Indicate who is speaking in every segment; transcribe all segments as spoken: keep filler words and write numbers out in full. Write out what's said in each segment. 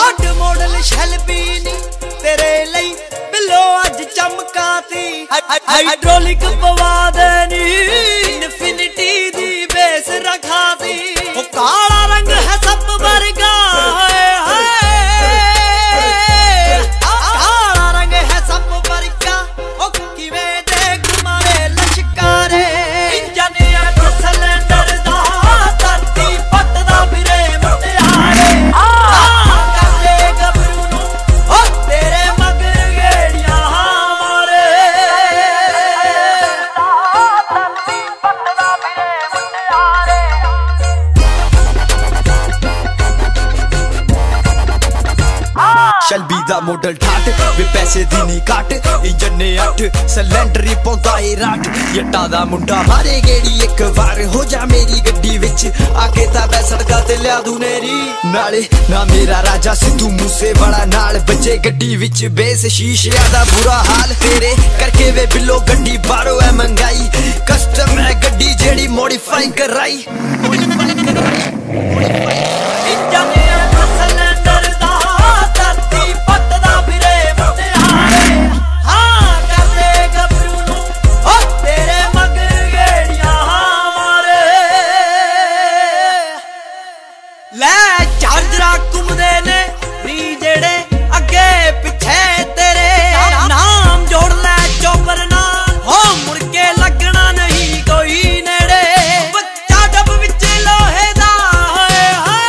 Speaker 1: Hot model Shalby नी तेरे लई below अज चमका ती हाइड्रोलिक पवा देनी इनफिनिटी दी बेस रखा दी वो काला रंग है सब वर्गा काला रंग है सब वर्गा ओ किवें देख मारे लश्कारे इंजन है सिलेंडर दा धरती पटदा फिरे मुटियारे करदे गबरू नू ओ तेरे मगर गेड़ियां मारे धरती पटदा फिरे मुटियारे
Speaker 2: शैलबी दा मॉडल ठाट वे पैसे दी नी घट इंजन ने अठ सिलेंडर ही पौंदा ए राट जट्टा दा मुंडा मारे गेड़ी एक बार हो जा मेरी गड्डी विच आके तां मैं सड़का ते लिया दूं नेरी नाले ना मेरा राजा सिद्धू मूसे वाला नाल बजे गड्डी विच बेस शीशे दा बुरा हाल तेरे करके वे बिलो गड्डी बारो है महंगाई कस्टम है गड्डी जेड़ी मॉडिफाई कराई मॉडिफाई कराई
Speaker 1: इंजन है सिलेंडर दा धरती पटदा फिरे मुटियारे हां करदे गबरू नू ओ तेरे मगर गेड़ियां मारे ले चार्जरा घुमदे ने नी जेड़े अगे पिछे तेरे नाम जोड़ ले चौपर नाल हो मुड़ के लगना नहीं कोई नेड़े बच्चा डब विच लोहे दा होए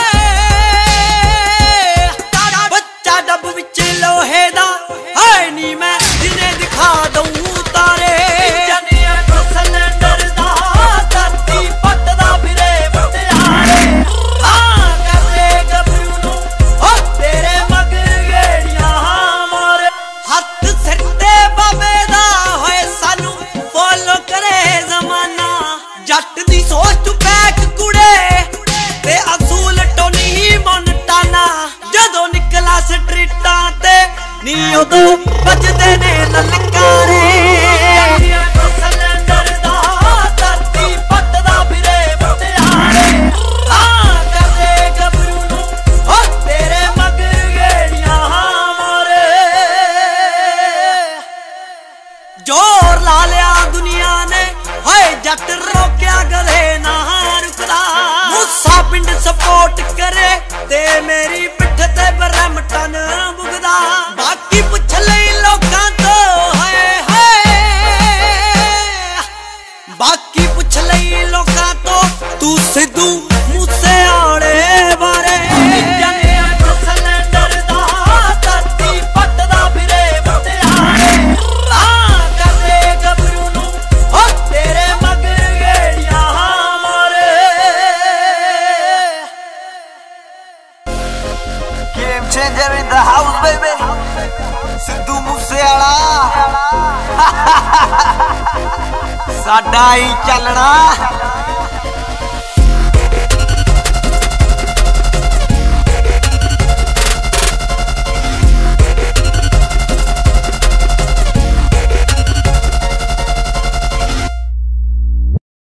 Speaker 1: हाय बच्चा डब विच लोहे दा हाय नी मैं जिन्हें दिखा दूं तारे सिलेंडर दा धरती पटदा फिरे मुटियारे हां करदे गबरू नू ओ तेरे मगर गेड़ियां मारे हत्थ सिर ते बाबे दा होए सानू फॉलो करे जमाना जट दी सोच तू पैक कुड़े ते असूल टोनी मोनटाना जदों निकला स्ट्रीटां ते नी उदों बजदे ने ललकारे सिलेंडर दा धरती पटदा फिरे मुटियारे हां करदे गबरू नू ओ तेरे मगर गेड़ियां मारे जोर ला लिया दुनिया ने हाय जट रोकिया गले ना रुकदा मूसा पिंड सपोर्ट करे ते मेरी पिठ ते बरमटन बुगदा बाकी पुछ लई लोकां तो हाय हाय बाकी पुछ लई लोकां तो तू सिद्धू मूसे आले बारे सिलेंडर दा धरती पटदा फिरे मुटियारे हां करदे गबरू नू ओ तेरे मगर गेड़ियां मारे
Speaker 2: Game changer in the house, baby. Sidhu Moosewala साडा ही चलना।